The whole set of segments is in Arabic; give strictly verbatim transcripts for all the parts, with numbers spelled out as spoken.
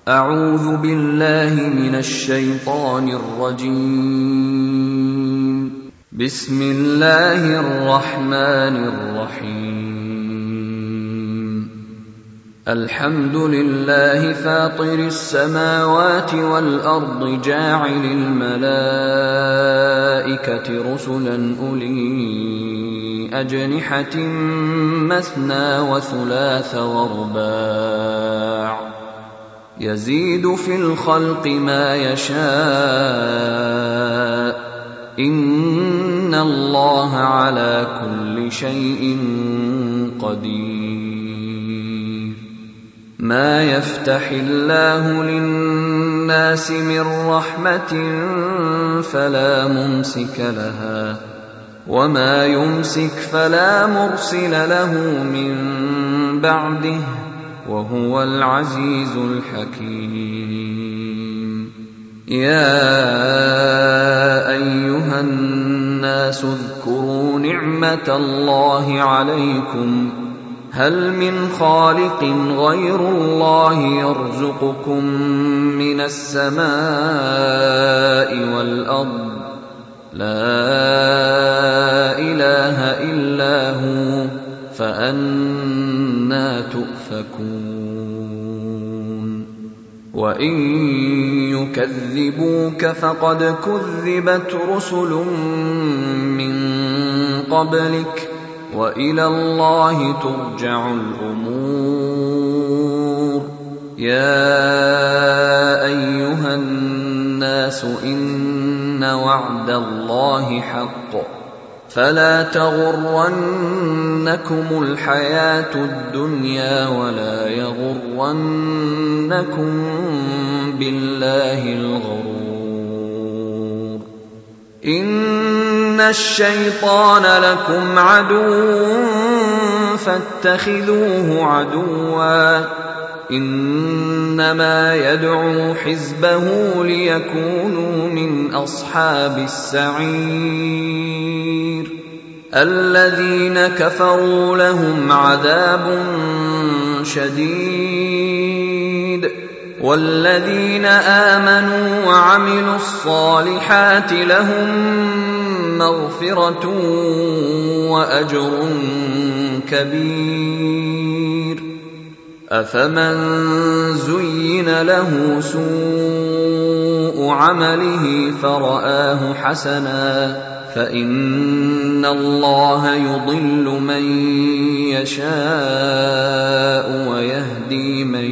أعوذ بالله من الشيطان الرجيم. بسم الله الرحمن الرحيم. الحمد لله فاطر السماوات والأرض جاعل الملائكة رسلا أولي أجنحة مثنى وثلاث ورباع يزيد في الخلق ما يشاء إن الله على كل شيء قدير. ما يفتح الله للناس من رحمة فلا ممسك لها وما يمسك فلا مرسل له من بعده وهو العزيز الحكيم. يا أيها الناس اذكروا نعمة الله عليكم هل من خالق غير الله يرزقكم من السماء والأرض لا إله إلا هو فأنى تؤفكون. وإن يكذبوك فقد كذبت رسل من قبلك وإلى الله ترجع الأمور. يا أيها الناس إن وعد الله حق فلا تغرنكم الحياة الدنيا ولا يغرنكم بالله الغرور. إن الشيطان لكم عدو فاتخذوه عدوا إنما يدعو حزبه ليكونوا من أصحاب السعير. الذين كفروا لهم عذاب شديد والذين آمنوا وعملوا الصالحات لهم مغفرة وأجر كبير. أفمن زين له سوء عمله فرآه حسنا فإن الله يضل من يشاء ويهدي من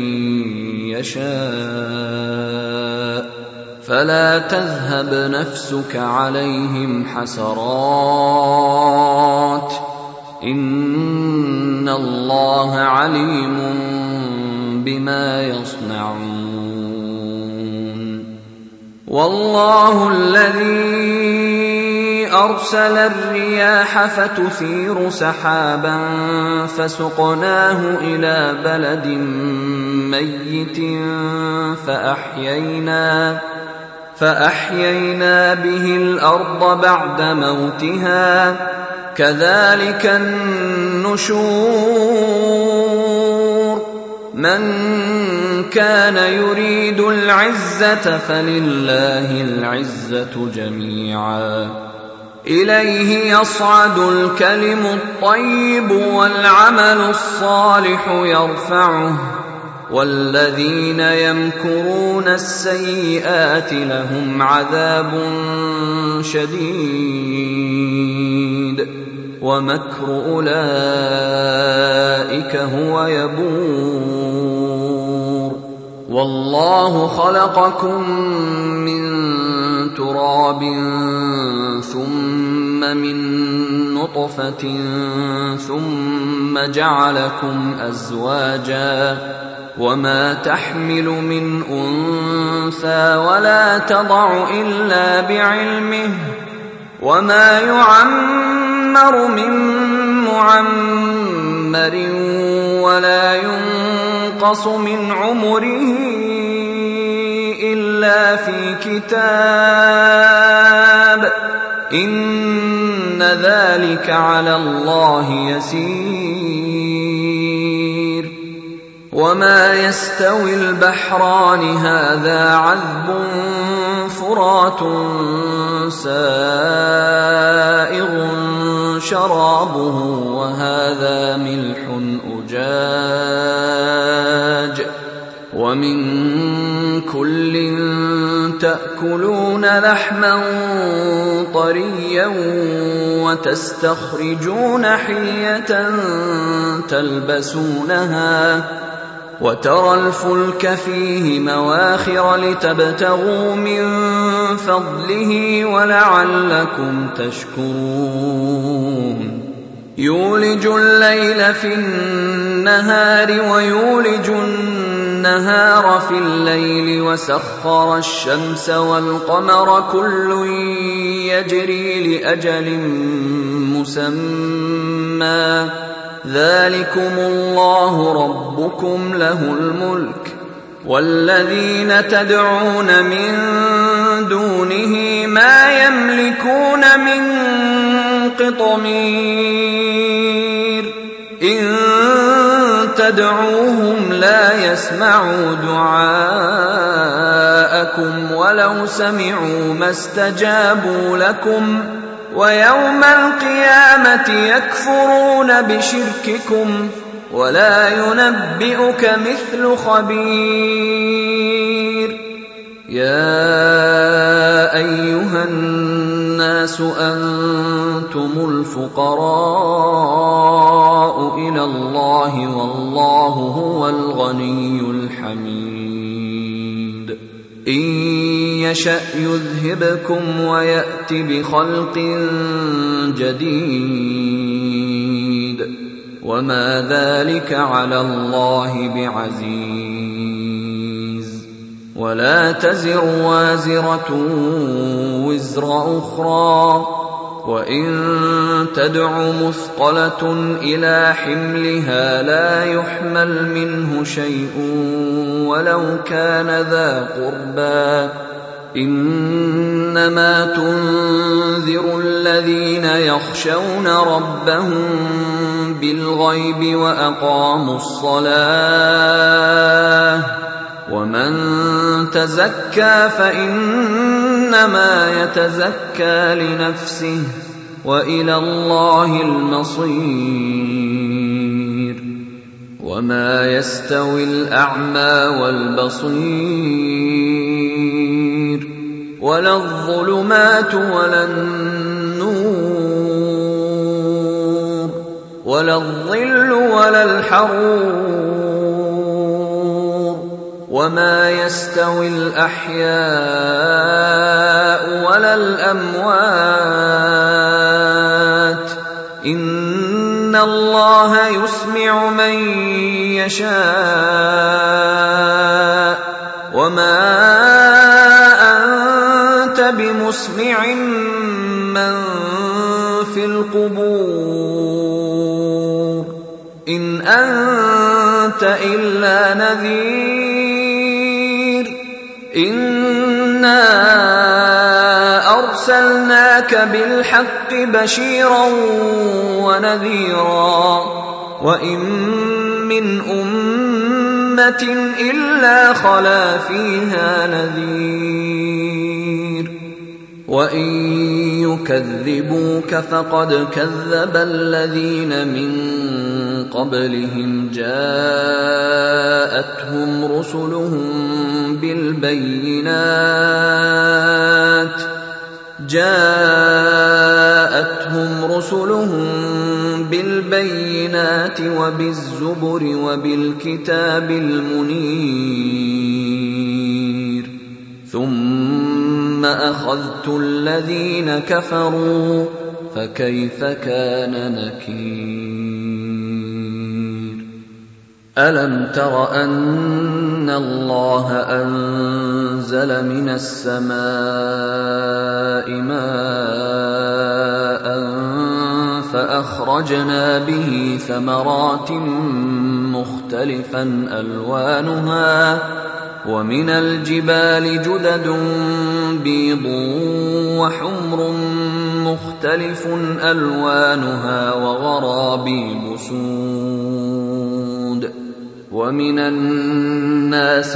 يشاء فلا تذهب نفسك عليهم حسرات إن الله عليم بما يصنعون. والله الذي أرسل الرياح فتثير سحابا فسقناه إلى بلد ميت فأحيينا, فأحيينا به الأرض بعد موتها كذلك النشور. من كان يريد العزة فلله العزة جميعا إليه يصعد الكلم الطيب والعمل الصالح يرفعه والذين يمكرون السيئات لهم عذاب شديد ومكر أولئك هو يبور. والله خلقكم من تراب ثم من نطفة ثم جعلكم أزواجا وما تحمل من أنثى ولا تضع إلا بعلمه وما يعمر من معمر ولا ينقص من عمره إلا في كتاب إن ذلك على الله يسير. وما يستوي البحران هذا عذب فرات سائغ شرابه وهذا ملح أجاج ومن كل تأكلون لحما طريا وتستخرجون حلية تلبسونها وترى الفلك فيه مواخر لتبتغوا من فضله ولعلكم تشكرون يولج الليل في النهار ويولج النهار في الليل وسخر الشمس والقمر كل يجري لأجل مسمى ذلكم الله ربكم له الملك والذين تدعون من دونه ما يملكون من قطمير إن تدعوهم لا يسمعوا دعاءكم ولو سمعوا ما استجابوا لكم ويوم القيامة يكفرون بشرككم ولا ينبئك مثل خبير يا أيها الناس أنتم الفقراء إلى الله والله هو الغني الحميد إن يشأ يذهبكم ويأت بخلق جديد وما ذلك على الله بعزيز ولا تزر وازرة وزر أخرى وإن تدع مثقلة إلى حملها لا يحمل منه شيء ولو كان ذا قربى إنما تنذر الذين يخشون ربهم بالغيب وأقاموا الصلاة ومن تزكى فإنما يتزكى لنفسه وإلى الله المصير وما يستوي الأعمى والبصير ولا الظلمات ولا النور ولا الظل ولا الحرور وما يستوي الأحياء ولا الأموات إن الله يسمع من يشاء وما أنت بمسمع من في القبور إن أنت إلا نذير إنا أرسلناك بالحق بشيرا ونذيرا وإن من أمة إلا خلا فيها نذير وإن يكذبوك فقد كذب الذين من قبلهم جاءتهم رسلهم بالبينات جاءتهم رسلهم بالبينات وبالزبر وبالكتاب المنير ثم أخذت الذين كفروا فكيف كان نكير ألم تر أن الله أنزل من السماء ماء فأخرجنا به ثمرات مختلفا ألوانها ومن الجبال جدد بيض وحمر مختلف ألوانها وغرابيب سود ومن الناس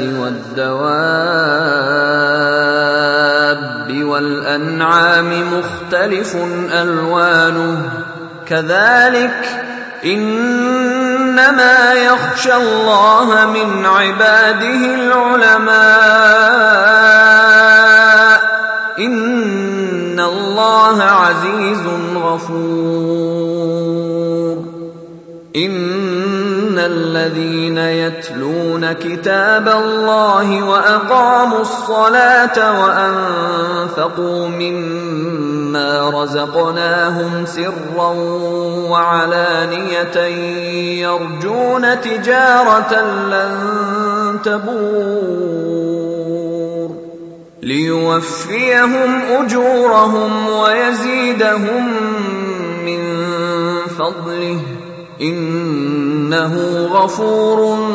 والدواب والأنعام مختلف ألوانه كذلك إنما يخشى الله من عباده العلماء إن الله عزيز غفور إن الذين يتلون كتاب الله وأقاموا الصلاة وأنفقوا مما رزقناهم سرا وعلانية يرجون تجارة لن تبور ليوفيهم أجورهم ويزيدهم من فضله إنه غفور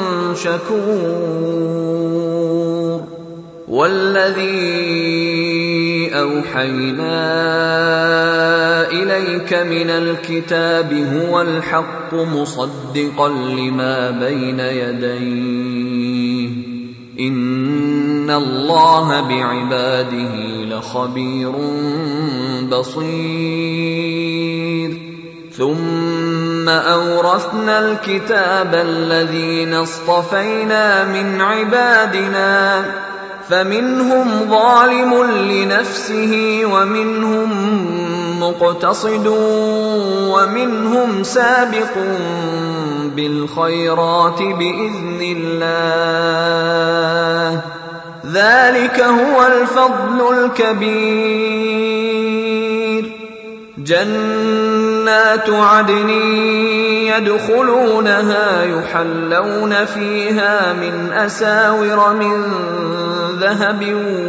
شكور والذي أوحينا إليك من الكتاب هو الحق مصدقا لما بين يديه إن الله بعباده لخبير بصير ثم أورثنا الكتاب الذين اصطفينا من عبادنا فمنهم ظالم لنفسه ومنهم مقتصد ومنهم سابق بالخيرات بإذن الله ذلك هو الفضل الكبير جنات عدن يدخلونها يحلون فيها من أساور من ذهب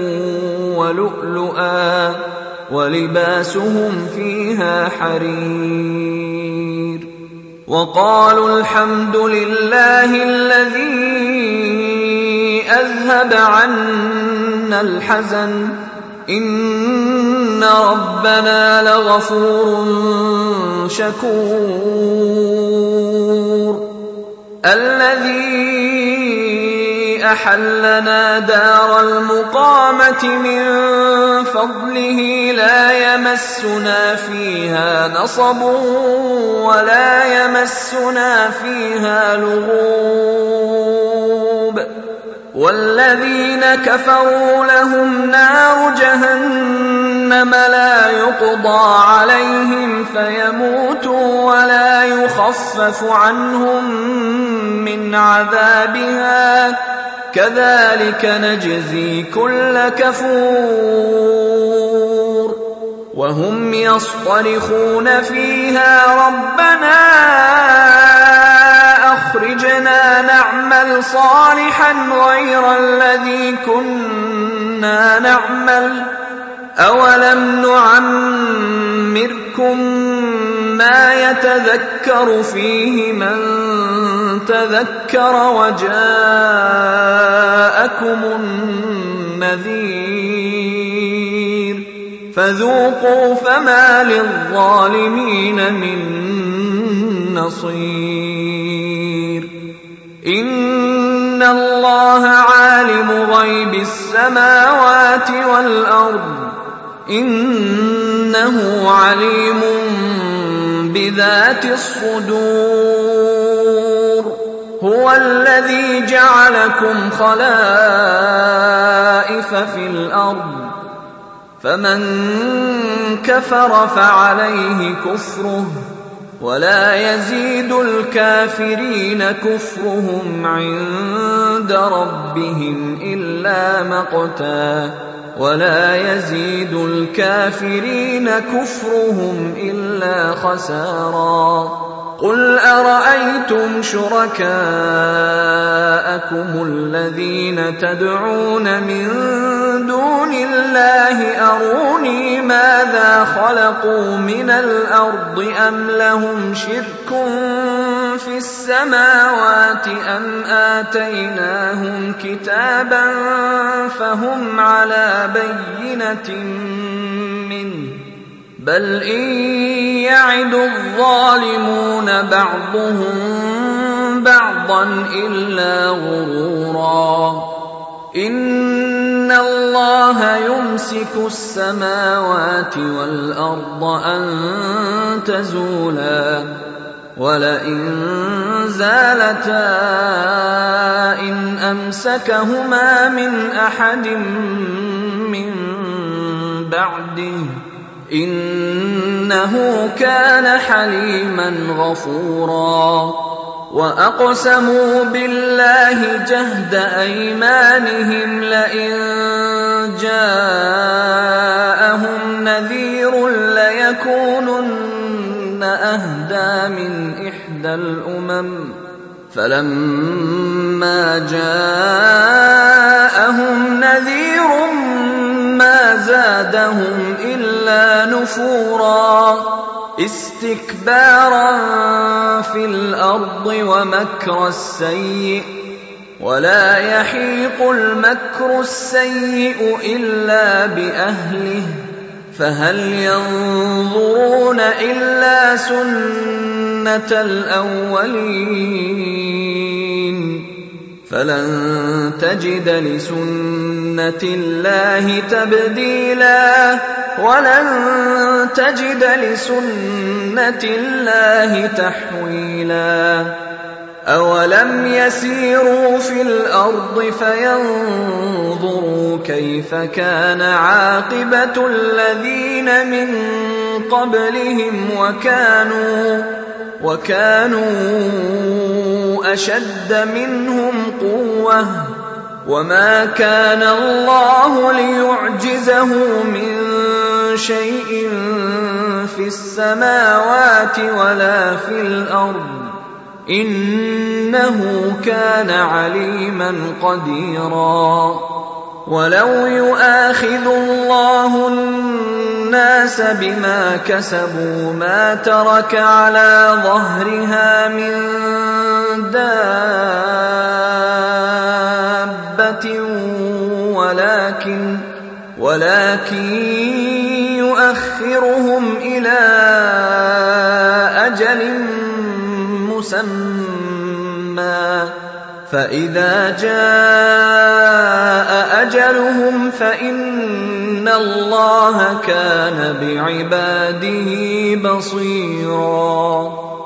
ولؤلؤا ولباسهم فيها حرير وقالوا الحمد لله الذي أذهب عنا الحزن إن ربنا لغفور شكور الذي أحلنا دار المقامة من فضله لا يمسنا فيها نصب ولا يمسنا فيها لغوب والذين كفروا لهم نار جهنم لا يقضى عليهم فيموتوا ولا يخفف عنهم من عذابها كذلك نجزي كل كفور وهم يصطرخون فيها ربنا أخرجنا نعمل صالحا غير الذي كنا نعمل أولم نعمركم ما يتذكر فيه من تذكر وجاءكم النذير فذوقوا فما للظالمين من نصير إن الله عالم غيب السماوات والأرض إنه عليم بذات الصدور هو الذي جعلكم خلائف في الأرض فمن كفر فعليه كفره ولا يزيد الكافرين كفرهم عند ربهم إلا مقتا ولا يزيد الكافرين كفرهم إلا خسارا قل أرأيتم شركاءكم الذين تدعون من دون الله أروني ماذا خلقوا من الأرض أم لهم شرك في السماوات أم آتيناهم كتابا فهم على بينة منه بل إن يعد الظالمون بعضهم بعضا إلا غرورا إن الله يمسك السماوات والأرض أن تزولا ولئن زالتا إن أمسكهما من أحد من بعده إنه كان حليما غفورا وأقسموا بالله جهد أيمانهم لئن جاءهم نذير ليكونن أهدى من إحدى الأمم فلما جاءهم نذير ما زادهم إلا نفورا استكبارا في الأرض ومكر السيء ولا يحيق المكر السيء إلا بأهله فهل ينظرون إلا سنة الأولين فلن تجد لسنة الله تبديلا ولن تجد لسنة الله تحويلا أولم يسيروا في الأرض فينظروا كيف كان عاقبة الذين من قبلهم وكانوا وكانوا أشد منهم قوة وما كان الله ليعجزه من شيء في السماوات ولا في الأرض إنه كان عليما قديرا ولو يؤاخذ الله الناس بما كسبوا ما ترك على ظهرها من دابة ولكن ولكن يؤخرهم إلى أجل مسمى فإذا جاء أجلهم فإن الله كان بعباده بصيرا